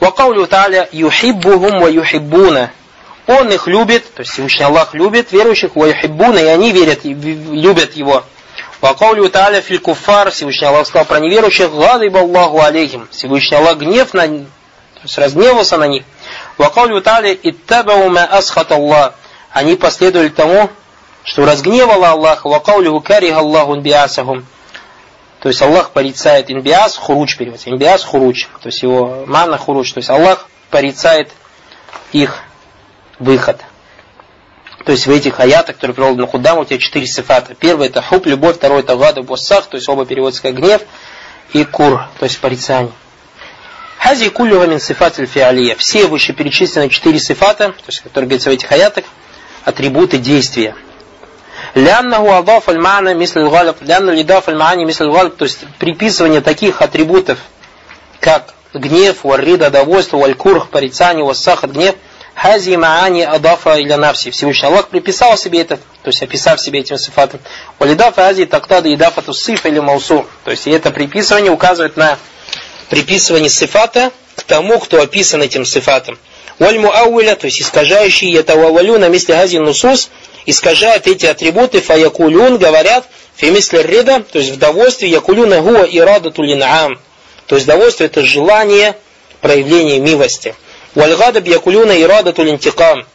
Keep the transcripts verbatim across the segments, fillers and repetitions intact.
Ва каулю та'аля юхиббухум ва юхиббуна. Он их любит, то есть Всевышний Аллах любит верующих, ва юхиббуна, и они верят, любят его. Ва каулю та'аля филь куффар. Всевышний Аллах сказал про неверующих: гадиба Аллаху алейхим. Всевышний Аллах гнев на, то есть разгневался на них. Ва каулю та'аля иттабау ма асхат Аллах. Они последовали тому, что разгневало Аллаха. Ва каулю кариха Аллаху инбиасахум. То есть Аллах порицает инбиас, хуруч переводится. Инбиас хуруч. То есть его манна хуруч. То есть Аллах порицает их выход. То есть в этих аятах, которые приводят на Худдам, у тебя четыре сифата. Первый это хуб, любовь, второй это гадаб, уссах, то есть оба переводятся как гнев, и кур, то есть порицание. Хази куллюха мин сифат аль-фиалия. Все вышеперечисленные четыре сифата, то есть которые говорятся в этих аятах, атрибуты действия. Ляннаху адаф аль-ма'на мисль аль-галаб, лянна лидаф аль-ма'ани мисль аль-галаб, то есть приписывание таких атрибутов, как гнев, варрида, довольство, валь-курх, порицание, уссах, гнев, хази маани адафа иля навси. Всевышний Аллах приписал себе это, то есть описав себе этим сифатом. Валидафа ази тактада идафату сиф или маусу. То есть это приписывание указывает на приписывание сифата к тому, кто описан этим сифатом. Валь муауиля, то есть искажающий, это вавалю на месте хази нусус, искажают эти атрибуты, фаякулюн, говорят, фемисли рида, то есть в довольстве, якулюна гуа ирадату линаам. То есть довольство это желание проявления милости. Вальгадаб якулюна ирадату линтикам.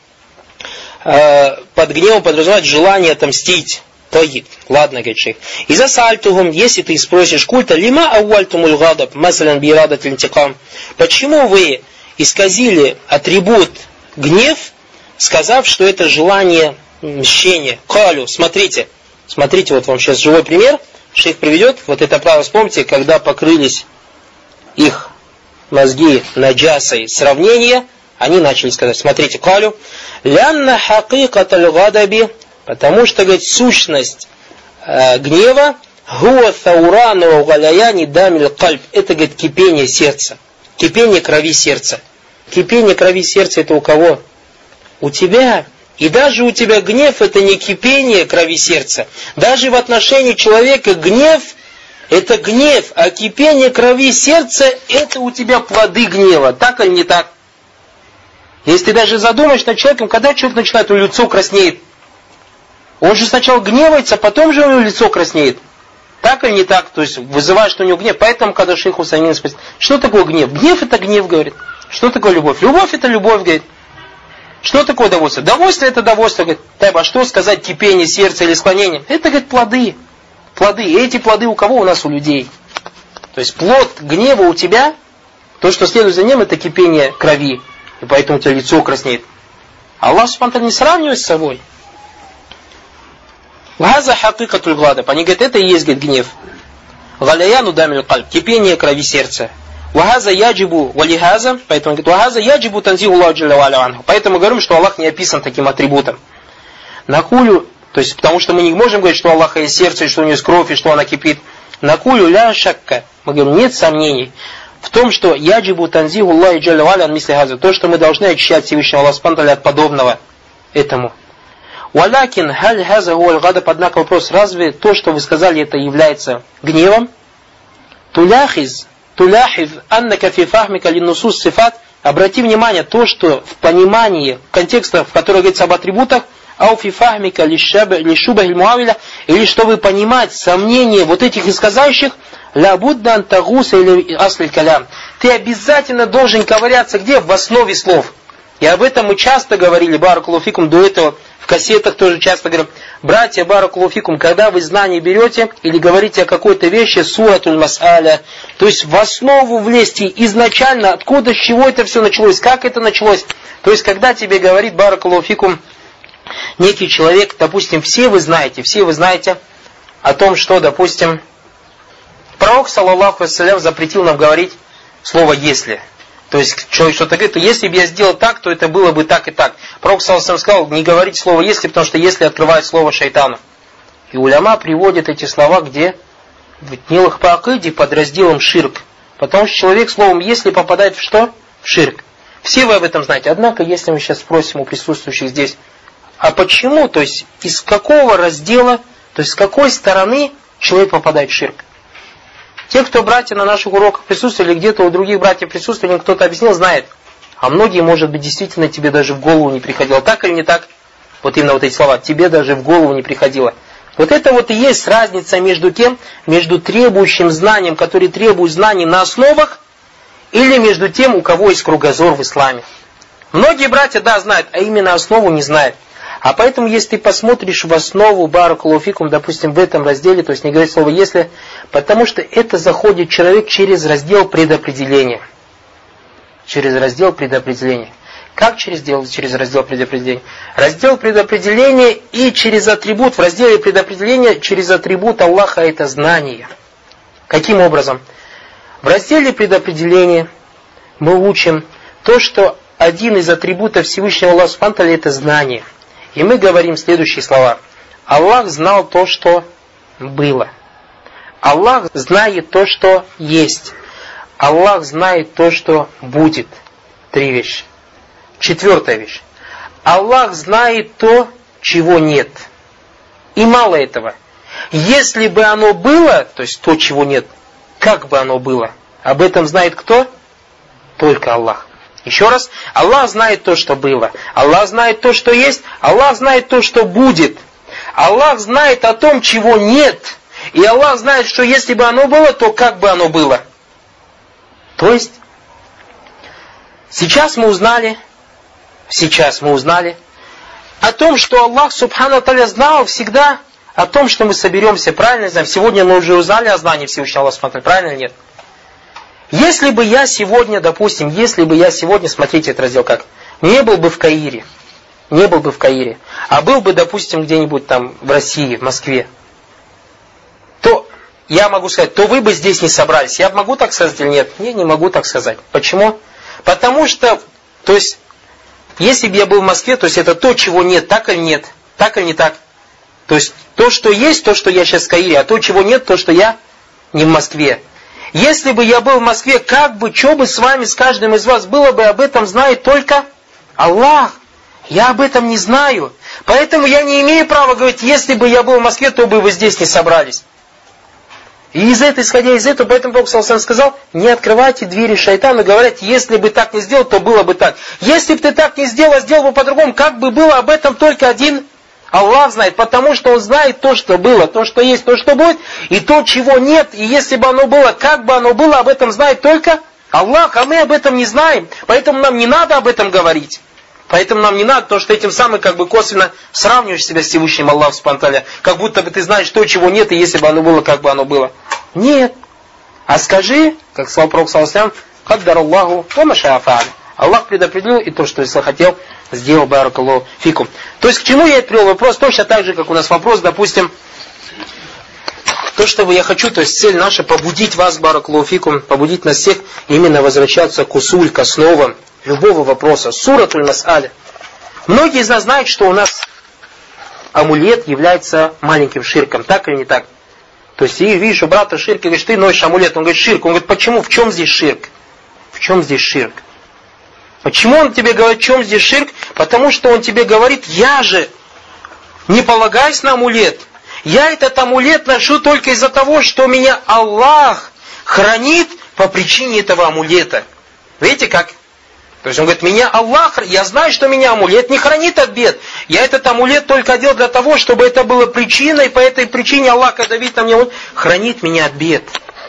Под гневом подразумевает желание отомстить. Таид. Ладно, говорит шейх. И за сальтугум, если ты спросишь культа, лима ауальтумуль гадаб, масалян би ирадат линтикам. Почему вы исказили атрибут гнев, сказав, что это желание мщения? Калю, смотрите. Смотрите, вот вам сейчас живой пример. Шейх приведет. Вот это право, вспомните, когда покрылись их мозги наджасой сравнения, они начали сказать, смотрите, калю, лянна хакикат аль-гадаби, потому что, говорит, сущность э, гнева, гуа thаурану галяяни дамиль кальб, это, говорит, кипение сердца, кипение крови сердца. Кипение крови сердца это у кого? У тебя. И даже у тебя гнев это не кипение крови сердца. Даже в отношении человека гнев это гнев, а кипение крови сердца это у тебя плоды гнева. Так или не так? Если ты даже задумаешь над человеком, когда человек начинает, у него лицо краснеет. Он же сначала гневается, потом же у него лицо краснеет. Так или не так? То есть вызывает, что у него гнев. Поэтому, когда шейх Усаймин спросит, что такое гнев? Гнев это гнев, говорит. Что такое любовь? Любовь это любовь, говорит. Что такое удовольствие? Удовольствие это удовольствие, говорит. Так, а что сказать кипение сердца или склонение? Это, говорит, плоды. Плоды. И эти плоды у кого? У нас у людей. То есть плод гнева у тебя, то, что следует за ним, это кипение крови. И поэтому у тебя лицо краснеет. Аллах субхану не сравнивает с собой. Газа хакикатуль гладаб. Они говорят, это и есть, говорит, гнев. Галяяну дамиль кальб. Кипение крови сердца. Вахаза яджибу валихаза. Поэтому говорит, вахаза яджибу танзиху Аллаху джалля ва аля анху. Поэтому мы говорим, что Аллах не описан таким атрибутом. Накулю, то есть, потому что мы не можем говорить, что у Аллаха есть сердце, и что у него есть кровь, и что она кипит. Накулю ля шакка. Мы говорим, нет сомнений в том, что яджибу танзиху Аллаху джалля ва аля ан мисли хаза. То, что мы должны очищать Всевышнего Аллаха субхану от подобного этому. Валякин халь хаза гуаль гадаб. Однако вопрос, разве то, что вы сказали, это является гневом? Туляхиз, туляхиз, аннака фи фахмика линнусус сифат. Обрати внимание, то, что в понимании контекста, в котором говорится об атрибутах, ау фи фахмика лишуба иль-муавиля, или что вы понимаете сомнение вот этих исказающих, ля будда антагуса или аслиль калям. Ты обязательно должен ковыряться где? В основе слов. И об этом мы часто говорили, баракаллаху фикум, до этого в кассетах тоже часто говорим. Братья, баракаллаху фикум, когда вы знания берете или говорите о какой-то вещи, суратуль мас'аля, то есть в основу влезьте изначально, откуда, с чего это все началось, как это началось. То есть когда тебе говорит, баракаллаху фикум, некий человек, допустим, все вы знаете, все вы знаете о том, что, допустим, пророк, саллаллаху ассалям, запретил нам говорить слово «если». То есть человек что-то говорит, если бы я сделал так, то это было бы так и так. Пророк саллаллаху алейхи ва саллям сказал, не говорите слово «если», потому что «если» открывает слово шайтану. И уляма приводит эти слова где? В Нилах по акиде под разделом ширк. Потому что человек словом «если» попадает в что? В ширк. Все вы об этом знаете. Однако, если мы сейчас спросим у присутствующих здесь, а почему, то есть из какого раздела, то есть с какой стороны человек попадает в ширк? Те, кто братья на наших уроках присутствовали, где-то у других братьев присутствовали, кто-то объяснил, знает. А многие, может быть, действительно тебе даже в голову не приходило. Так или не так? Вот именно вот эти слова. Тебе даже в голову не приходило. Вот это вот и есть разница между кем? Между требующим знанием, который требует знаний на основах, или между тем, у кого есть кругозор в исламе. Многие братья, да, знают, а именно основу не знают. А поэтому, если ты посмотришь в основу баракаллаху фикум, допустим, в этом разделе, то есть не говорить слово «если», потому что это заходит человек через раздел предопределения. Через раздел предопределения. Как через, дел, через раздел предопределения? Раздел предопределения и через атрибут, в разделе предопределения, через атрибут Аллаха это знание. Каким образом? В разделе предопределения мы учим то, что один из атрибутов Всевышнего Аллаха Субхану ва Тааля это знание. И мы говорим следующие слова. Аллах знал то, что было. Аллах знает то, что есть. Аллах знает то, что будет. Три вещи. Четвертая вещь. Аллах знает то, чего нет. И мало этого. Если бы оно было, то есть то, чего нет, как бы оно было, об этом знает кто? Только Аллах. Еще раз, Аллах знает то, что было. Аллах знает то, что есть. Аллах знает то, что будет. Аллах знает о том, чего нет. И Аллах знает, что если бы оно было, то как бы оно было. То есть, сейчас мы узнали, сейчас мы узнали о том, что Аллах Субхану ва Тааля знал всегда о том, что мы соберемся. Правильно знаем? Сегодня мы уже узнали о знании Всевышнего Аллаха Субхану ва Тааля. Правильно или нет? Если бы я сегодня, допустим, если бы я сегодня, смотрите этот раздел как, не был бы в Каире, не был бы в Каире, а был бы, допустим, где-нибудь там в России, в Москве, то я могу сказать, то вы бы здесь не собрались. Я могу так сказать или нет? Не, не могу так сказать. Почему? Потому что, то есть, если бы я был в Москве, то есть это то, чего нет, так или нет, так или не так. То есть то, что есть, то, что я сейчас в Каире, а то, чего нет, то, что я не в Москве. Если бы я был в Москве, как бы, что бы с вами, с каждым из вас было бы, об этом знает только Аллах. Я об этом не знаю. Поэтому я не имею права говорить, если бы я был в Москве, то бы вы здесь не собрались. И из этого, исходя из этого, поэтому Пророк саллаллаху алейхи ва саллям сказал, не открывайте двери шайтану, говорят, если бы так не сделал, то было бы так. Если бы ты так не сделал, а сделал бы по-другому, как бы было, об этом только один Аллах знает, потому что Он знает то, что было, то, что есть, то, что будет, и то, чего нет. И если бы оно было, как бы оно было, об этом знает только Аллах, а мы об этом не знаем. Поэтому нам не надо об этом говорить. Поэтому нам не надо, потому что этим самым как бы косвенно сравниваешь себя с Всевышним Аллахом Субхану ва Тааля, как будто бы ты знаешь то, чего нет, и если бы оно было, как бы оно было. Нет. А скажи, как сказал Пророк саллаллаху алейхи ва саллям, «Каддар Аллаху ва ма шаа фа'аль». Аллах предопределил, и то, что если хотел, сделал баракаллаху фикум. То есть к чему я это привел вопрос? Точно так же, как у нас вопрос, допустим, то, что я хочу, то есть цель наша побудить вас, баракаллаху фикум, побудить нас всех именно возвращаться к усуль, к основам любого вопроса. Суратуль Мас'аля. Многие из нас знают, что у нас амулет является маленьким ширком, так или не так? То есть, и видишь, у брата ширк, и говоришь, ты носишь амулет, он говорит, ширк. Он говорит, почему? В чем здесь ширк? В чем здесь ширк? Почему он тебе говорит, в чем здесь ширк? Потому что он тебе говорит, я же не полагаюсь на амулет. Я этот амулет ношу только из-за того, что меня Аллах хранит по причине этого амулета. Видите как? То есть он говорит, меня Аллах, я знаю, что меня амулет не хранит от бед. Я этот амулет только одел для того, чтобы это было причиной, по этой причине Аллах, когда видит на мне, хранит меня от бед.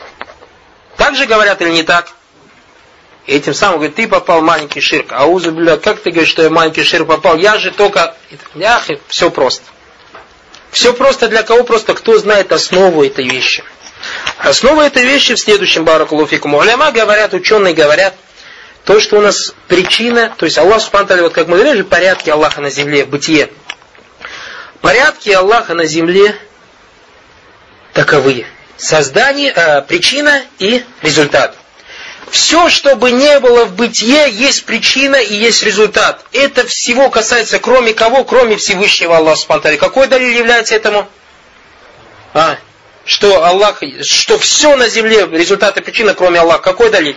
Так же говорят или не так? И этим самым говорит, ты попал в маленький ширк. Аузу билля, как ты говоришь, что я в маленький ширк попал? Я же только... Ях, все просто. Все просто для кого? Просто кто знает основу этой вещи. Основа этой вещи в следующем, баракаллаху фикум. Уляма говорят, ученые говорят, то, что у нас причина, то есть Аллах Субхану ва Тааля, вот как мы говорили, порядки Аллаха на земле, бытие. Порядки Аллаха на земле таковы. Создание, э, причина и результат. Все, что бы не было в бытие, есть причина и есть результат. Это всего касается, кроме кого? Кроме Всевышнего Аллаха Субхану ва Тааля. Какой далиль является этому? А, что Аллах, что все на земле, результат и причина, кроме Аллаха. Какой далиль?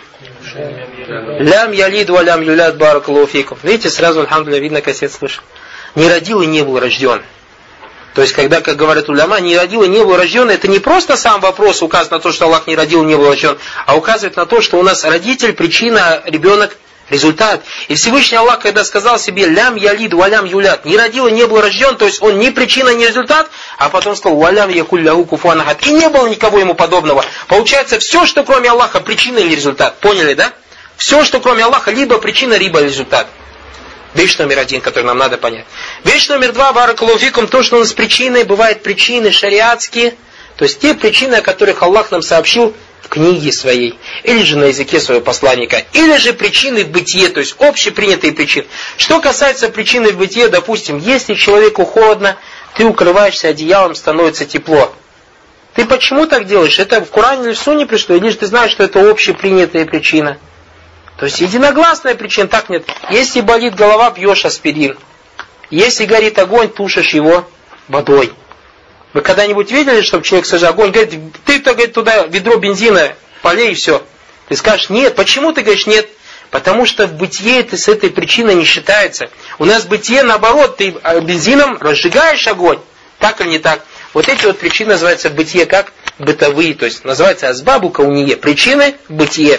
Лям ялид ва лям юляд баракаллаху фикум. Видите, сразу, альхамдулилля, видно, кассет слышал. Не родил и не был рожден. То есть, когда, как говорят уляма, не родил и не был рожден, это не просто сам вопрос указывает на то, что Аллах не родил и не был рожден, а указывает на то, что у нас родитель, причина, ребенок, результат. И Всевышний Аллах, когда сказал себе «лям ялид валям юлят», не родил и не был рожден, то есть он ни причина, ни результат, а потом сказал «валям якуль лаху куфуан ахад», и не было никого ему подобного. Получается, все, что кроме Аллаха, причина или результат. Поняли, да? Все, что кроме Аллаха, либо причина, либо результат. Вещь номер один, которую нам надо понять. Вещь номер два, баракаллаху фикум, то, что у нас причиной, бывают причины шариатские, то есть те причины, о которых Аллах нам сообщил в книге своей, или же на языке своего посланника, или же причины в бытие, то есть общепринятые причины. Что касается причины в бытие, допустим, если человеку холодно, ты укрываешься одеялом, становится тепло. Ты почему так делаешь? Это в Коране или в Сунне пришло, или же ты знаешь, что это общепринятая причина? То есть единогласная причина, так нет. Если болит голова, пьешь аспирин. Если горит огонь, тушишь его водой. Вы когда-нибудь видели, чтобы человек сажал огонь, говорит, ты-то, говорит, туда ведро бензина полей и все. Ты скажешь, нет. Почему ты говоришь нет? Потому что в бытие это с этой причиной не считается. У нас в бытие наоборот, ты бензином разжигаешь огонь. Так или не так? Вот эти вот причины называются в бытие как бытовые. То есть называется азбабу кауние. Причины в бытие.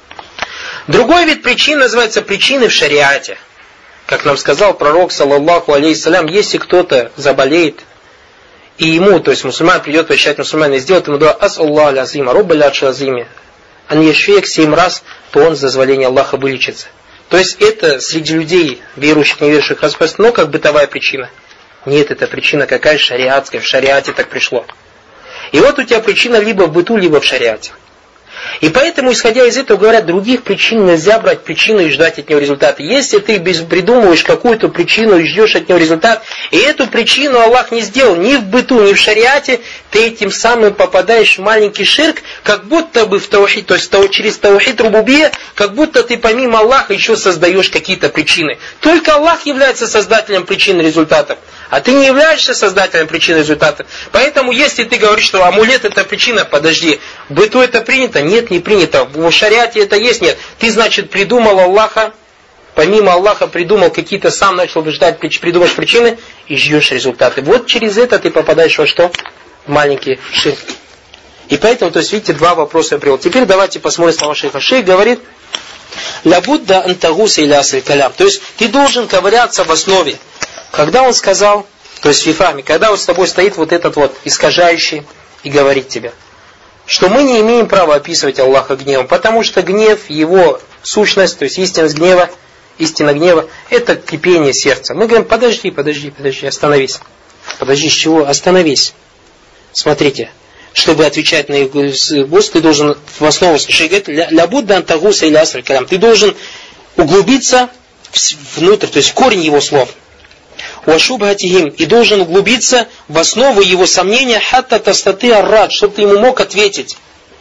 Другой вид причин называется причины в шариате. Как нам сказал пророк, саллаллаху алейхиссалям, если кто-то заболеет, и ему, то есть мусульман придет посещать мусульмана и сделает ему дуа ас-Аллаху аль-Азима, рубба ля-шазими, ан яшфек семь раз, то он с дозволения Аллаха вылечится. То есть это среди людей, верующих, неверующих, распространено, но как бытовая причина. Нет, это причина какая шариатская, в шариате так пришло. И вот у тебя причина либо в быту, либо в шариате. И поэтому, исходя из этого, говорят, других причин нельзя брать причину и ждать от него результата. Если ты придумываешь какую-то причину и ждешь от него результат, и эту причину Аллах не сделал ни в быту, ни в шариате, ты этим самым попадаешь в маленький ширк, как будто бы в таухид, то есть через таухид рубубия, как будто ты помимо Аллаха еще создаешь какие-то причины. Только Аллах является создателем причин и результатов. А ты не являешься создателем причины результата. Поэтому, если ты говоришь, что амулет это причина, подожди, в быту это принято? Нет, не принято. В шариате это есть? Нет. Ты, значит, придумал Аллаха, помимо Аллаха придумал какие-то, сам начал ждать, придумаешь причины и ждешь результаты. Вот через это ты попадаешь во что? В маленький ширк. И поэтому, то есть, видите, два вопроса я привел. Теперь давайте посмотрим слова шейха. Шейх говорит, лабудда антагуса или асри калям. То есть, ты должен ковыряться в основе. Когда он сказал, то есть в фифаме, когда вот с тобой стоит вот этот вот искажающий и говорит тебе, что мы не имеем права описывать Аллаха гневом, потому что гнев, его сущность, то есть истинность гнева, истина гнева, это кипение сердца. Мы говорим, подожди, подожди, подожди, остановись. Подожди, с чего? Остановись. Смотрите, чтобы отвечать на его гость, ты должен в основу, говорит, ля будда антагуса или аср калям, ты должен углубиться внутрь, то есть в корень его слов. Вашубхатихим, и должен углубиться в основу его сомнения, хатта тастаты аррад, чтобы ты ему мог ответить.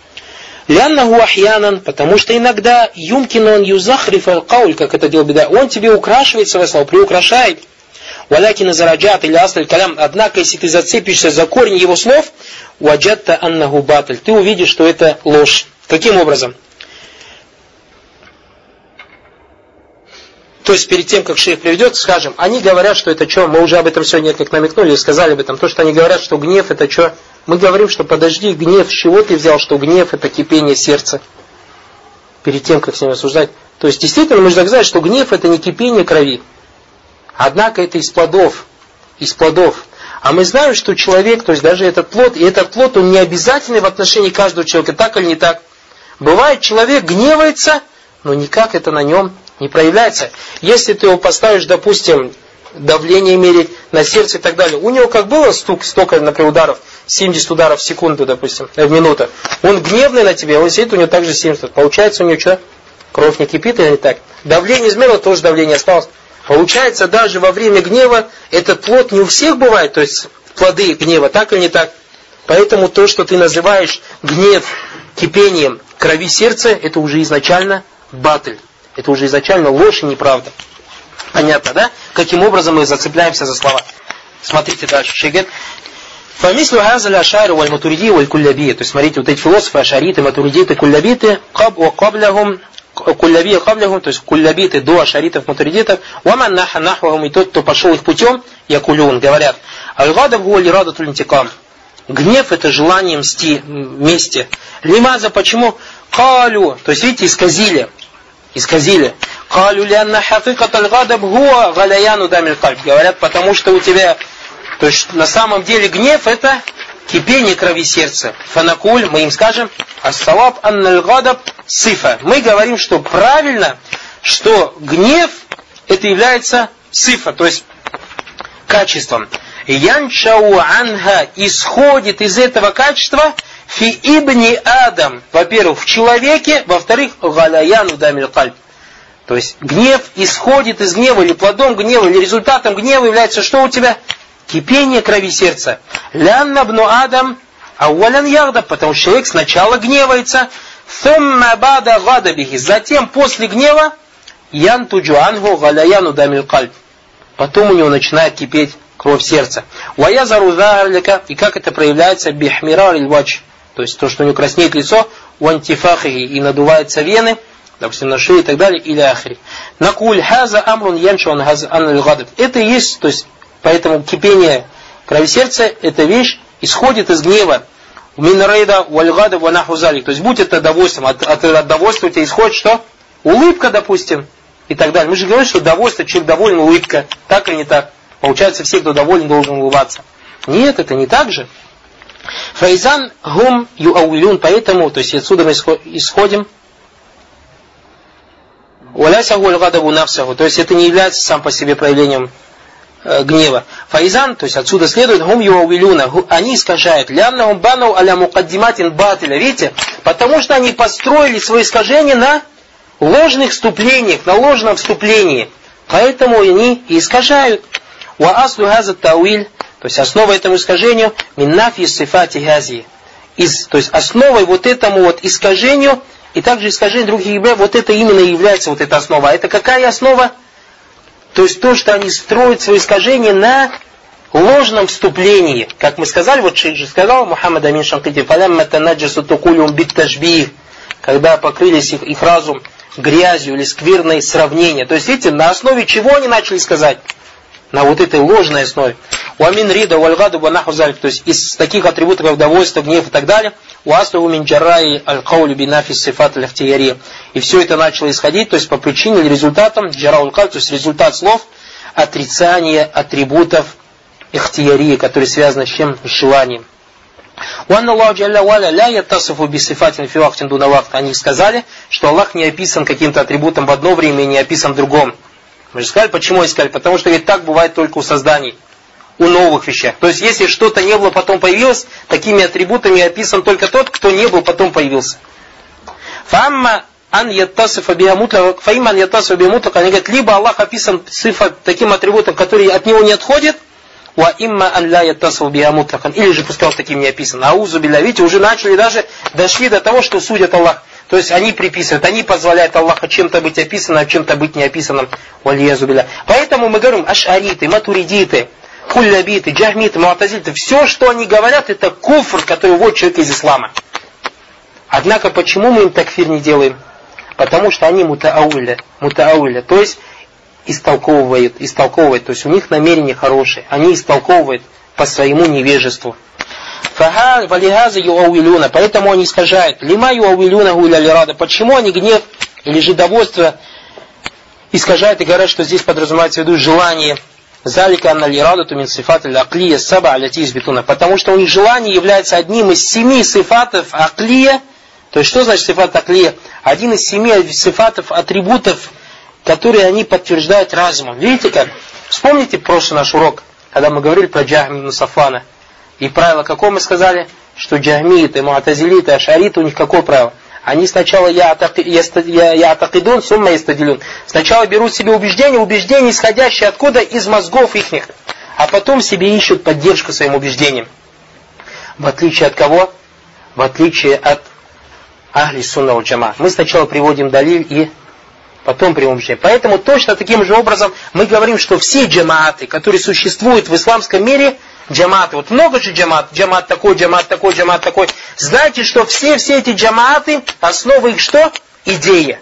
Ляннаху ахьянан, потому что иногда юмкин он юзахриф аль-кауль, как это делал беда, он тебе украшивает свои слова, приукрашает. Валякина зараджат или асль калям, однако если ты зацепишься за корень его слов, ваджатта аннаху батль, ты увидишь, что это ложь. Каким образом? То есть перед тем, как шейх приведет, скажем, они говорят, что это что, мы уже об этом сегодня как намекнули, сказали об этом, то, что они говорят, что гнев это что, мы говорим, что подожди, гнев, с чего ты взял, что гнев это кипение сердца, перед тем, как с ним рассуждать. То есть действительно мы же так знаем, что гнев это не кипение крови, однако это из плодов, из плодов. А мы знаем, что человек, то есть даже этот плод, и этот плод, он не обязательный в отношении каждого человека, так или не так. Бывает, человек гневается, но никак это на нем не проявляется. Если ты его поставишь, допустим, давление мерить на сердце и так далее, у него как было стук, столько, например, ударов, семьдесят ударов в секунду, допустим, в минуту, он гневный на тебя, он сидит, у него также семьдесят. Получается, у него что? Кровь не кипит или не так? Давление изменило, тоже давление осталось. Получается, даже во время гнева этот плод не у всех бывает, то есть плоды гнева, так или не так? Поэтому то, что ты называешь гнев кипением крови сердца, это уже изначально батль. Это уже изначально ложь и неправда. Понятно, да? Каким образом мы зацепляемся за слова. Смотрите дальше. Шейх говорит, фамислу хазаля ашару валь матуриди валь куллаби. То есть, смотрите, вот эти философы, ашариты, матуридиты, куллабиты, каб ва каблахум, куллаби каблахум, то есть куллабиты до ашаритов, матуридитов, ваман наха нахвахум, и тот, кто пошел их путем, якулюн, говорят, Аль-гадаб гуа лирадатуль интикам. Гнев — это желание мсти, мести. Лимаза, почему? Калю, то есть, видите, исказили. Исказили. Калю лянна хафикат аль-гадаб гуа галяяну дамиль кальб. Говорят, потому что у тебя, то есть, на самом деле гнев — это кипение крови сердца. Фанакуль, мы им скажем, ас-саваб анналь-гадаб сифа. Мы говорим, что правильно, что гнев — это является сифа, то есть качеством. Яншау анха, исходит из этого качества фи ибни Адам. Во-первых, в человеке, во-вторых, галяяну дамиль кальб. То есть гнев исходит из гнева, или плодом гнева, или результатом гнева является что у тебя? Кипение крови сердца. Лянна бну Адам ауалян ягда, потому что человек сначала гневается, thumma бада гадабихи, затем после гнева янтуджу ангу галяяну дамиль кальб. Потом у него начинает кипеть кровь сердца. Ваязару залика, и как это проявляется? Бихмирар иль-вадж, то есть то, что у него краснеет лицо, уантифахихи, и надуваются вены, допустим, на шее и так далее, или ахри. Накуль хаза амрун яншу ан хаза ан аль-гадаб. Это и есть, то есть, поэтому кипение крови сердца, эта вещь исходит из гнева. Минрейда валь-гадаб ванаху залик. То есть, будь это довольством, от, от, от довольства у тебя исходит что? Улыбка, допустим, и так далее. Мы же говорим, что довольство, человек доволен, улыбка. Так или не так? Получается, все, кто доволен, должен улыбаться. Нет, это не так же. Файзан гум юауилюн, поэтому, то есть отсюда мы исходим. Уалясаху аль-гадабу нафсаху, то есть это не является сам по себе проявлением э, гнева. Файзан, то есть отсюда следует гум юауилюна, они искажают. Ляннахум банау аля мукаддиматин батиля, видите? Потому что они построили свои искажения на ложных вступлениях, на ложном вступлении. Поэтому они и искажают. Ва аслу газа тауиль, то есть основа этому искажению, миннафи сифати гази. Из, то есть основой вот этому вот искажению, и также искажение других ибрев, вот это именно и является вот эта основа. А это какая основа? То есть то, что они строят свои искажения на ложном вступлении. Как мы сказали, вот шейх же сказал, Мухаммад Амин Шанкити, фалямма танаджасу тукулюм бит ташбих, когда покрылись их, их разум грязью или скверное сравнение. То есть, видите, на основе чего они начали сказать? На вот этой ложной основе. Уамин рида вальгаду банаху залик, то есть из таких атрибутов, как довольство, гнев и так далее. Уаслу мин джарраи аль-каули бинафи сифат аль-ахтияри. И все это начало исходить, то есть по причине или результатам джарау аль-каль, то есть результат слов отрицания атрибутов ихтиярии, которые связаны с чем? С желанием. Они сказали, что Аллах не описан каким-то атрибутом в одно время и не описан в другом. Мы же сказали, почему искали? Потому что ведь так бывает только у созданий, у новых вещей. То есть, если что-то не было, потом появилось, такими атрибутами описан только тот, кто не был, потом появился. Фамма ан яттасифа биамутлак, фаиман яттасифа биамутлак, они говорят, либо Аллах описан сифа таким атрибутом, который от него не отходит, ва имма ан ля яттасифа биамутлак, или же пускай таким не описан. Аузу билля, видите, уже начали даже, дошли до того, что судят Аллах. То есть они приписывают, они позволяют Аллаху чем-то быть описанным, а чем-то быть не описанным. Поэтому мы говорим, аш'ариты, матуридиты, куллябиты, джахмиты, муатазилиты, все, что они говорят, это куфр, который вводит человека из ислама. Однако, почему мы им такфир не делаем? Потому что они мутаауля, мутаауля, то есть истолковывают, истолковывают, то есть у них намерения хорошие, они истолковывают по своему невежеству. Поэтому они искажают. Лима юауилюна гуля лирада. Почему они гнев или же довольство искажают и говорят, что здесь подразумевается в виду желание. Залика анна лирада тумин сифат аклия саба аляти избитуна. Потому что у них желание является одним из семи сифатов аклия. То есть что значит сифат аклия? Один из семи сифатов, атрибутов, которые они подтверждают разумом. Видите как? Вспомните прошлый наш урок, когда мы говорили про Джахм ибн Сафвана. И правило какое мы сказали? Что джахмиты, муатазилиты, ашариты, у них какое правило? Они сначала я атакидун, сумма ястадилюн. Сначала берут себе убеждения, убеждения, исходящие откуда? Из мозгов ихних. А потом себе ищут поддержку своим убеждениям. В отличие от кого? В отличие от ахли сунна валь джама. Мы сначала приводим далиль и потом приводим убеждение. Поэтому точно таким же образом мы говорим, что все джамааты, которые существуют в исламском мире, джамааты, вот много же джамаат, джамаат такой, джамаат такой, джамаат такой. Знаете, что все, все эти джамааты, основа их что? Идея.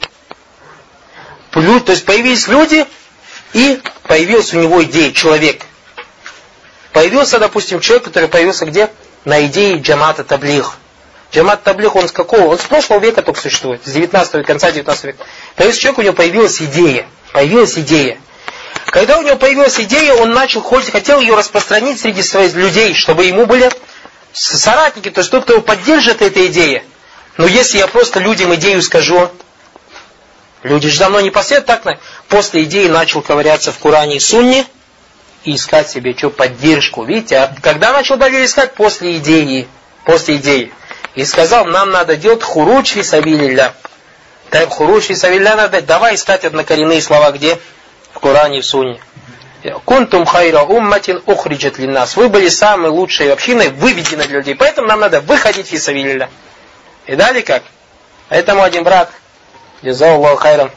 То есть появились люди, и появилась у него идея, человек. Появился, допустим, человек, который появился где? На идее джамата таблигh. Джамат таблигh, он с какого? Он с прошлого века только существует, с девятнадцатого, конца девятнадцатого века. Появился человек, у него появилась идея. Появилась идея. Когда у него появилась идея, он начал, хотел ее распространить среди своих людей, чтобы ему были соратники, то есть тот, кто его поддержит этой идее. Но если я просто людям идею скажу, люди же за мной не последуют, так после идеи начал ковыряться в Коране и Сунне и искать себе что, поддержку. Видите, а когда начал далее искать? После идеи. После идеи. И сказал, нам надо делать хуруч фи сабилилля. Хуруч фи сабилилля надо, давай искать однокоренные слова где? В Коране и в Сунне. Кунтум хайра умматин ухриджат линнас. Вы были самой лучшей общиной, выведены для людей. Поэтому нам надо выходить фи сабилилля. И далее как? Поэтому один брат, джазаллаху хайран,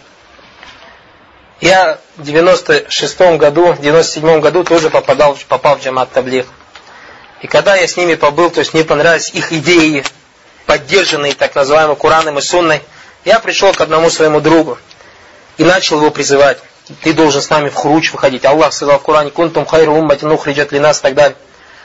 я в девяносто шестом году, в девяносто седьмом году тоже попадал, попал в джамат таблигh. И когда я с ними побыл, то есть мне понравились их идеи, поддержанные так называемым Кораном и Сунной, я пришел к одному своему другу и начал его призывать. Ты должен с нами в хуруч выходить. Аллах сказал в Коране, кунтум хайру умматин ухриджат линнас, и так далее.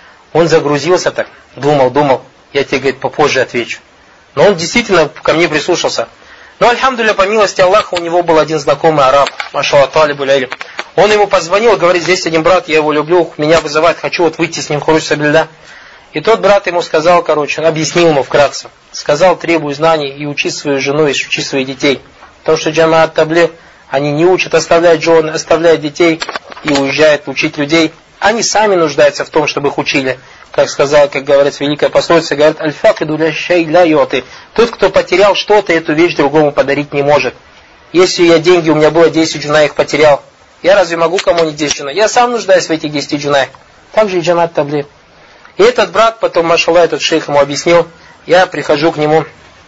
Он загрузился так, думал, думал, я тебе, говорит, попозже отвечу. Но он действительно ко мне прислушался. Но, альхамдулилля, по милости Аллаха, у него был один знакомый араб, машаллах, талибуль илм. Он ему позвонил, говорит, здесь один брат, я его люблю, меня вызывает, хочу вот выйти с ним в хуруч сабилилля. И тот брат ему сказал, короче, он объяснил ему вкратце. Сказал, требуй знаний и учи свою жену, и учи своих детей. Потому что джамаат таблигh, они не учат, оставляют жен, оставляют детей и уезжают учить людей. Они сами нуждаются в том, чтобы их учили. Как сказал, как говорится, великая пословица, говорит, аль-факиду ля шай ля юти. Тот, кто потерял что-то, эту вещь другому подарить не может. Если я деньги, у меня было десять джуна, я их потерял. Я разве могу кому-нибудь десять джуна? Я сам нуждаюсь в этих десяти джунах. Так же и джамат таблигh. И этот брат, потом, машаллах, этот шейх ему объяснил, я прихожу к нему,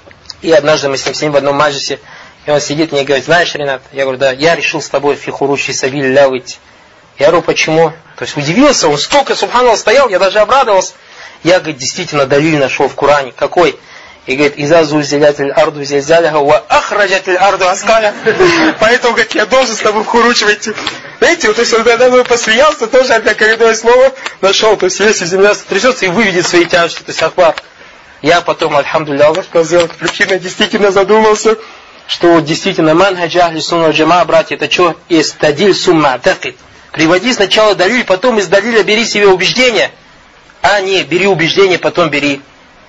и однажды мы с ним сидим в одном маджлисе, и он сидит мне и говорит, знаешь, Ренат, я говорю, да, я решил с тобой фи хуруч фи сабилилля выйти. Я говорю, почему? То есть удивился, он столько, субханаллах, стоял, я даже обрадовался. Я, говорит, действительно далиль нашел в Коране. Какой? И говорит, иза зульзилятиль арду зильзаляха ва ахраджатиль арду аскаля. Поэтому, говорит, я должен с тобой в хуруч войти. Знаете, вот, то есть он когда мной посмеялся, тоже опять коренное слово нашел. То есть если земля сотрясется и выведет свои тяжести, то есть ахвар. Я потом, альхамдулилля, Аллах сказал, причина действительно задумался, что действительно манхадж ахли сунна джама, братья, это что? Истадиль сумма такит. Приводи сначала далиль, потом из далиля бери себе убеждение, а не бери убеждение, потом бери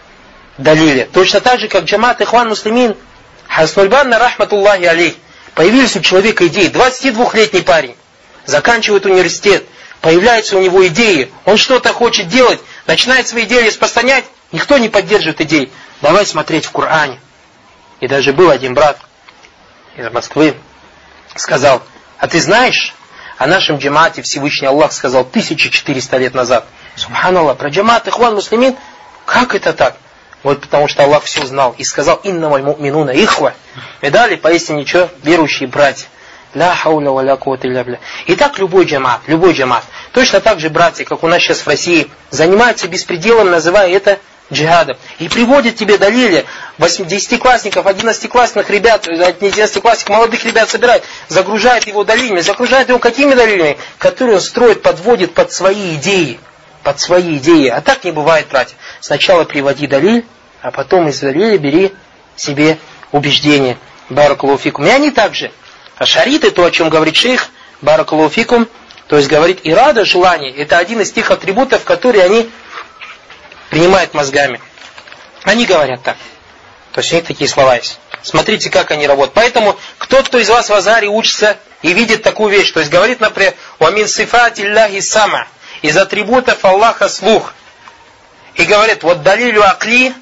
далиля. Точно так же, как джамат ихван муслимин, Хасан аль-Банна, рахматуллахи алейх, появились у человека идеи. двадцатидвухлетний парень, заканчивает университет, появляются у него идеи, он что-то хочет делать, начинает свои идеи распространять, никто не поддерживает идеи. Давай смотреть в Коране. И даже был один брат из Москвы, сказал, а ты знаешь, о нашем джамаате Всевышний Аллах сказал тысяча четыреста лет назад. Субханаллах, про джамаат ихван муслимин, как это так? Вот потому что Аллах все знал и сказал, иннамаль му'минуна ихва. И далее, поистине, что? Верующие братья. Ля хауля ва ля куввата илля билля. И так любой джамаат, любой джамаат. Точно так же братья, как у нас сейчас в России, занимаются беспределом, называя это джихадом. И приводят тебе далили, десятиклассников, одиннадцатиклассных ребят, одиннадцатиклассников, молодых ребят собирают, загружают его далилями, загружают его какими далилями, которые он строит, подводит под свои идеи. Под свои идеи. А так не бывает, братья. Сначала приводи далиль, а потом из далиля бери себе убеждение. Баракаллаху фикум. И они также. Ашариты, то, о чем говорит шейх, баракаллаху фикум, то есть говорит ирада, желание, это один из тех атрибутов, которые они принимают мозгами. Они говорят так. То есть у них такие слова есть. Смотрите, как они работают. Поэтому, кто, кто из вас в Азаре учится и видит такую вещь, то есть говорит, например, «Уамин сифати Аллахи сама», из атрибутов Аллаха слух. И говорит, вот далилю акли,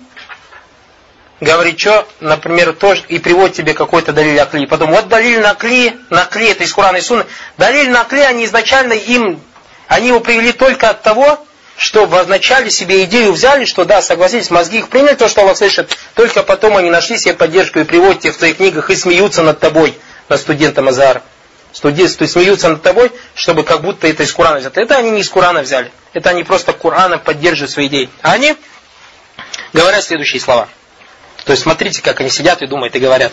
говорит, что, например, тоже, и приводит тебе какой-то далиль акли. Потом, вот далиль накли, накли, это из Корана и Сунны. Далиль накли, они изначально им, они его привели только от того, что вначале себе идею взяли, что да, согласились, мозги их приняли, то, что Аллах слышит, только потом они нашли себе поддержку и приводят тебе в твоих книгах и смеются над тобой, над студентом Азара. Студенты смеются над тобой, чтобы как будто это из Корана взято. Это они не из Корана взяли. Это они просто Корана поддерживают свои идеи. А они говорят следующие слова. То есть смотрите, как они сидят и думают и говорят.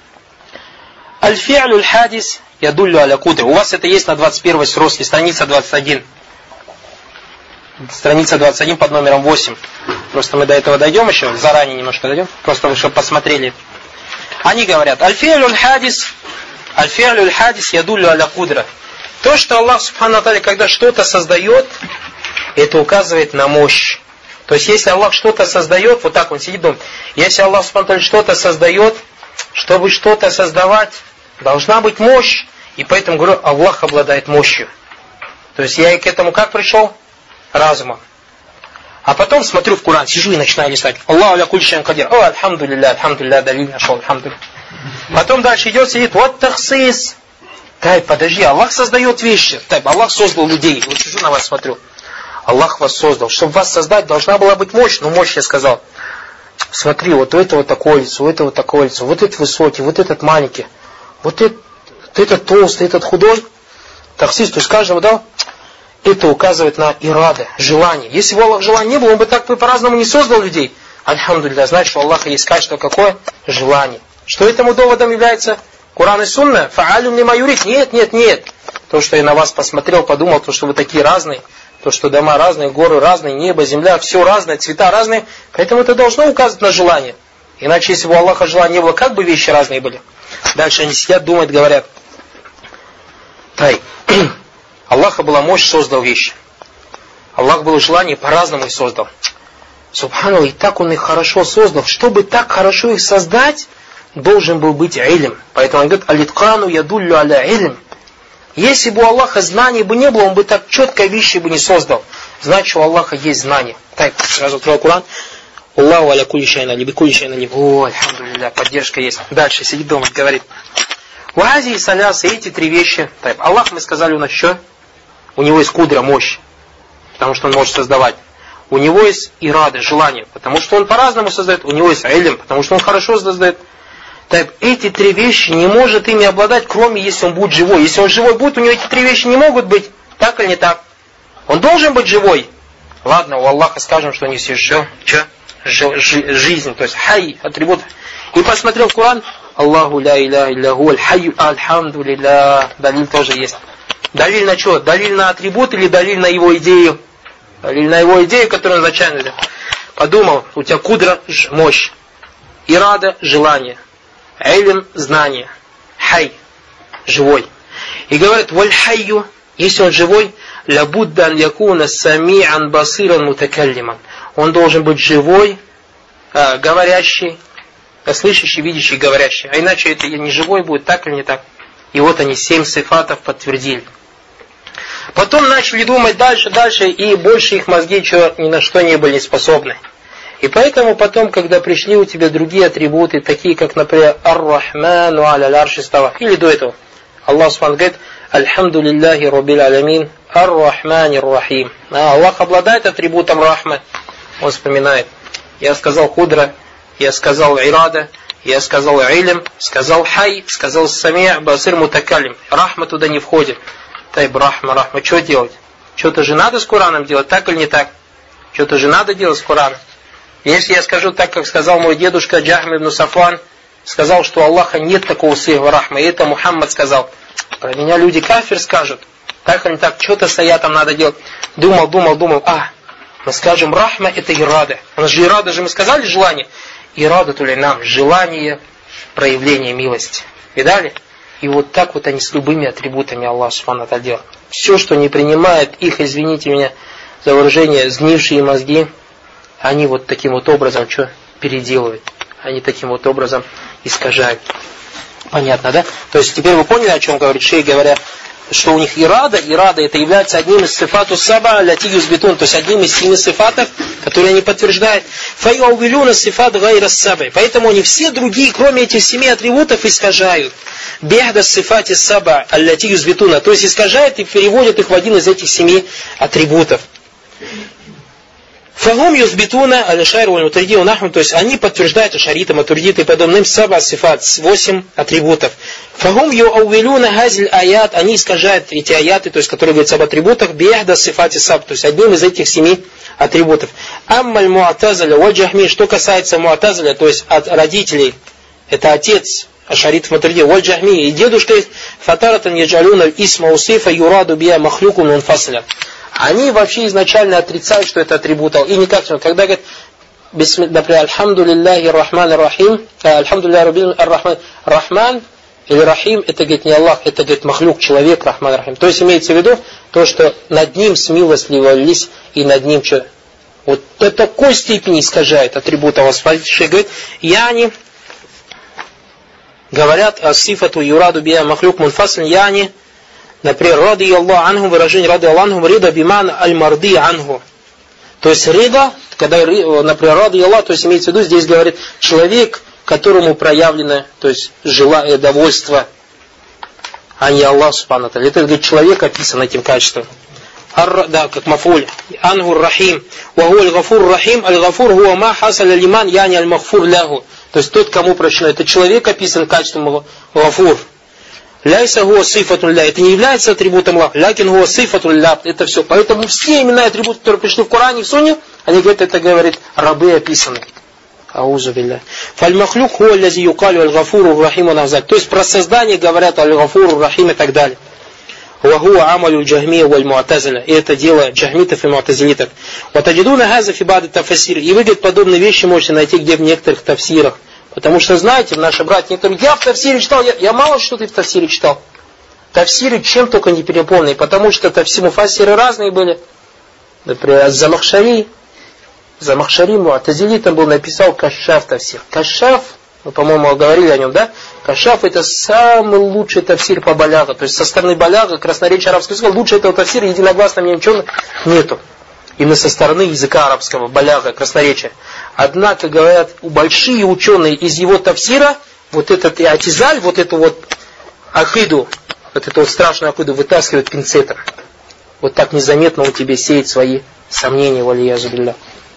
Аль-фи'лю аль-хадис ядуллю аля кудр. У вас это есть на двадцать первой сроске, страница двадцать один. страница двадцать один под номером восемь. Просто мы до этого дойдем еще, заранее немножко дойдем, просто чтобы посмотрели. Они говорят, аль-фи'люль хадис, аль-фи'люль хадис ядуллю аля кудра. То, что Аллах Субхану ва Тааля, когда что-то создает, это указывает на мощь. То есть, если Аллах что-то создает, вот так он сидит, думает, если Аллах Субхану ва Тааля что-то создает, чтобы что-то создавать, должна быть мощь. И поэтому говорю, Аллах обладает мощью. То есть, я и к этому как пришел? Разумом. А потом смотрю в Коран, сижу и начинаю листать. Аллаху аля кулли шайин кадир. О, альхамдулилля, альхамдулилля, далиль нашел, альхамдулилля. Потом дальше идет, сидит, вот тахсис. Тай, подожди, Аллах создает вещи. Тай, Аллах создал людей. Вот сижу на вас, смотрю. Аллах вас создал. Чтобы вас создать, должна была быть мощь. Ну, мощь я сказал. Смотри, вот у этого такое лицо, у этого такое лицо. Вот этот высокий, вот этот маленький. Вот этот, этот толстый, этот худой. Тахсис, то есть каждого дал. Это указывает на ирада, желание. Если бы Аллах желания не было, он бы так по-разному не создал людей. Альхамдулилля, значит, что у Аллаха есть качество какое? Желание. Что этому доводом является? Куран и Сунна? Фа'алюм лима юрид? Нет, нет, нет. То, что я на вас посмотрел, подумал, то, что вы такие разные, то, что дома разные, горы разные, небо, земля, все разное, цвета разные. Поэтому это должно указывать на желание. Иначе, если бы у Аллаха желания не было, как бы вещи разные были? Дальше они сидят, думают, говорят. Тай. Аллаха была мощь, создал вещи. Аллах было желание, по-разному их создал. Субханаллах, и так он их хорошо создал. Чтобы так хорошо их создать, должен был быть илм. Поэтому он говорит, алиткану ядуллю аля илм. Если бы у Аллаха знаний бы не было, он бы так четко вещи бы не создал. Значит, у Аллаха есть знания. Так, сразу открою Коран. Аллаху аля кулли шайин алим, кулли шайин алим. О, альхамдулилля, поддержка есть. Дальше сидит дома, говорит. Вази и саляс, эти три вещи. Так, Аллах, мы сказали, у нас что? У него есть кудра, мощь. Потому что он может создавать. У него есть ирада, желание. Потому что он по-разному создает. У него есть илм, потому что он хорошо создает. Так, эти три вещи не может ими обладать, кроме если он будет живой. Если он живой будет, у него эти три вещи не могут быть. Так или не так? Он должен быть живой. Ладно, у Аллаха скажем, что у них есть что? Что? Жизнь, то есть хай, атрибут. И посмотрел в Коран. Аллаху ля иляха илля хуа аль-хайю альхамдулилля. Далиль тоже есть. Далиль на что? Далиль на атрибут или далиль на его идею? Далиль на его идею, которую он изначально подумал. У тебя кудра, мощь. Ирада, желание. Илм, знание. Хай, живой. И говорят, валь хайю, если он живой, лабудда ан якуна сами'ан басиран мутакаллиман. Он должен быть живой, э, говорящий, слышащий, видящий, говорящий. А иначе это не живой будет, так или не так. И вот они семь сифатов подтвердили. Потом начали думать дальше, дальше, и больше их мозги что, ни на что не были способны. И поэтому потом, когда пришли у тебя другие атрибуты, такие как, например, Ар-Рахману аля арши става, или до этого, Аллах Субхану говорит, Альхамдулиллахи Раббил Алямин, Ар-Рахманир Рахим. А Аллах обладает атрибутом Рахма. Он вспоминает. Я сказал Кудра, я сказал Ирада, я сказал Илм, сказал Хай, сказал Самия, Басир Мутакалим. Рахма туда не входит. Тайб, Рахма, Рахма. Что делать? Что-то же надо с Кораном делать, так или не так? Что-то же надо делать с Кораном. Если я скажу так, как сказал мой дедушка Джахм ибн Сафван, сказал, что у Аллаха нет такого слова Рахма, и это Мухаммад сказал. Про меня люди кафир скажут. Так или не так, что-то с аятом надо делать. Думал, думал, думал, а, мы скажем Рахма, это ирада. У нас же ирада же мы сказали желание. Ирада то ли нам, желание, проявление милости. Видали? И вот так вот они с любыми атрибутами Аллаха Субхану ва Тааля делают. Все, что не принимает их, извините меня за выражение, сгнившие мозги, они вот таким вот образом что? Переделывают. Они таким вот образом искажают. Понятно, да? То есть теперь вы поняли, о чем говорит шейх, говоря, что у них ирада, ирада это является одним из сифату саба ляти юзбитун, то есть одним из семи сифатов, которые они подтверждают. Файяувилюна сифат гайра сабай. Поэтому они все другие, кроме этих семи атрибутов, искажают. Бехда сифати саба ляти юзбитуна, то есть искажают и переводят их в один из этих семи атрибутов. Фагум юзбитуна аль-шайру аль-мутаридину нахму, то есть они подтверждают ашаритам, матуридиты и подобным саба сифат, восемь атрибутов. Фагум юауилюна газиль аят, они искажают эти аяты, то есть которые говорят об атрибутах, бехда сифати саб, то есть одним из этих семи атрибутов. Аммаль муатазаля валь джахми, что касается муатазаля, то есть от родителей, это отец ашарит матуриди, валь джахми, и дедушка есть, фатаратан яджалюна исма усифа юраду бия махлюку мунфасля. Они вообще изначально отрицают, что это атрибут Аллаха. И никак, когда говорят, например, Альхамду лилляхи рахман рахим, Альхамду лилляхи раббил рахман, Рахман или Рахим, это, говорит, не Аллах, это, говорит, махлюк, человек, Рахман Рахим. То есть имеется в виду то, что над ним смилостливились и над ним что. Вот до такой степени искажает атрибут Аллаха. Говорит, яни, говорят о сифату юраду биа махлюк мунфаслин яни, например, ради Аллах анху, выражение ради Аллах анху, рида биман аль-марди анху. То есть рида, когда, например, ради Аллах, то есть имеется в виду, здесь говорит, человек, которому проявлено, то есть желание, довольство, а не Аллах субхану ва тааля. Это, говорит, человек описан этим качеством. Ар, да, как мафуль. Ангур рахим. Ваху аль-гафур рахим. Аль-гафур хуа ма хасал аль-иман яни аль-махфур лягу. То есть тот, кому прощено. Это человек описан качеством гафур. Ляйса хуа сифатун ля. Это не является атрибутом Аллаха. Лякин хуа сифатун ля. Это все. Поэтому все имена и атрибуты, которые пришли в Коране и в Сунне, они говорят, это, говорит, рабы описаны. Аузу билля. Фаль-махлюк хуа лязи юкалю аль-гафуру рахиму назад. То есть про создание говорят аль-гафуру рахим и так далее. Вахуа амалю джахмия валь муатазиля. И это дело джахмитов и муатазилитов. Ватаджидуна газа фибады тафасир. И вы, говорит, подобные вещи можете найти где в некоторых тафсирах. Потому что, знаете, наши братья, некоторые, я в тафсире читал, я, я мало что ты в тафсире читал. Тафсиры чем только не переполнены, потому что тафсиры муфассиры разные были. Например, Замахшари. Замахшари муатазилитом был, написал Кашшаф тафсир. Кашшаф, мы, по-моему, говорили о нем, да? Кашшаф это самый лучший тафсир по баляга. То есть со стороны баляга, красноречия арабского языка, лучше этого тафсира единогласно ничего нету. Именно со стороны языка арабского, баляга, красноречия. Однако, говорят, большие ученые из его тафсира, вот этот иатизаль, вот эту вот акиду, вот эту вот страшную акиду вытаскивают пинцетом. Вот так незаметно он тебе сеет свои сомнения, валиязу билля.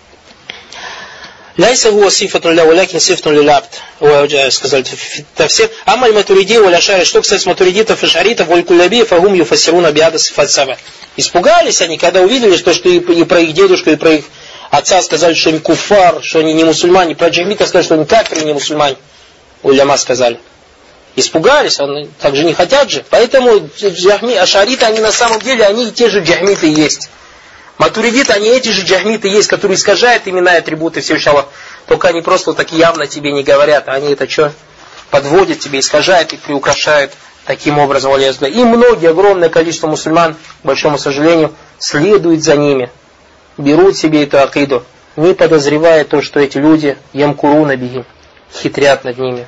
Ляйса хуа сифатун ля валякин сифатун лилябд. Сказали тафсир. Амаль матуриди валя шари. Что касается матуридитов и шаритов, валь куллаби фагум юфассируна биада сифат саба. Испугались они, когда увидели, что, что и, и про их дедушку, и про их отца сказали, что они куфар, что они не мусульмане. Про джахмитов сказали, что они кафиры, не мусульмане. Уляма сказали. Испугались, они так же не хотят же. Поэтому джахми, ашариты, они на самом деле, они и те же джахмиты есть. Матуридиты, они эти же джахмиты есть, которые искажают имена и атрибуты Всевышнего Аллаха. Только они просто вот так явно тебе не говорят. Они это что? Подводят тебе, искажают и приукрашают таким образом. И многие, огромное количество мусульман, к большому сожалению, следуют за ними. Берут себе эту акиду, не подозревая то, что эти люди ямкуруна бихи, хитрят над ними.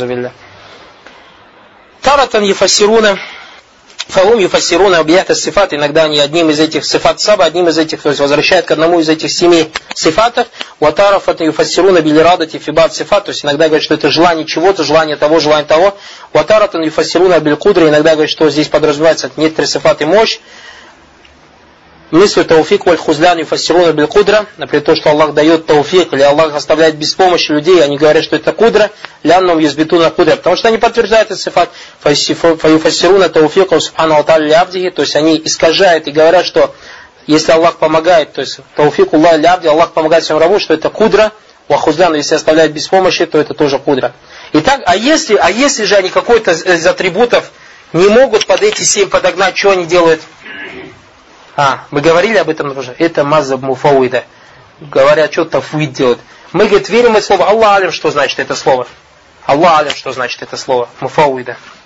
Таратан ефасируна. Фаум юфассируна объята сифат, иногда они одним из этих сифат саба, одним из этих, то есть возвращают к одному из этих семи сифатов. Ватарафат юфассируна билирадати фибат сифат, то есть иногда говорят, что это желание чего-то, желание того, желание того. Ватаратан юфассируна билькудра, иногда говорят, что здесь подразумевается некоторые сифаты мощь. Мысль тауфик валь хузлян юфассируна билькудра, например, то, что Аллах дает тауфик, или Аллах оставляет без помощи людей, они говорят, что это кудра, лянном юзбитуна кудра, потому что они подтверждают этот сифат. Фаюфассируна тауфика субхану ва тааля лябдихи, то есть они искажают и говорят, что если Аллах помогает, то есть тауфику Аллах лябди, Аллах помогает своему рабу, что это кудра, ва хузлян, если оставляет без помощи, то это тоже кудра. Итак, а если, а если же они какой-то из атрибутов не могут под эти семь подогнать, что они делают? А, мы говорили об этом тоже. Это мазаб муфауида. Говорят, что тафуид делают. Мы, говорит, верим в это слово. Аллах алим, что значит это слово. Аллах алим, что значит это слово. Муфауида.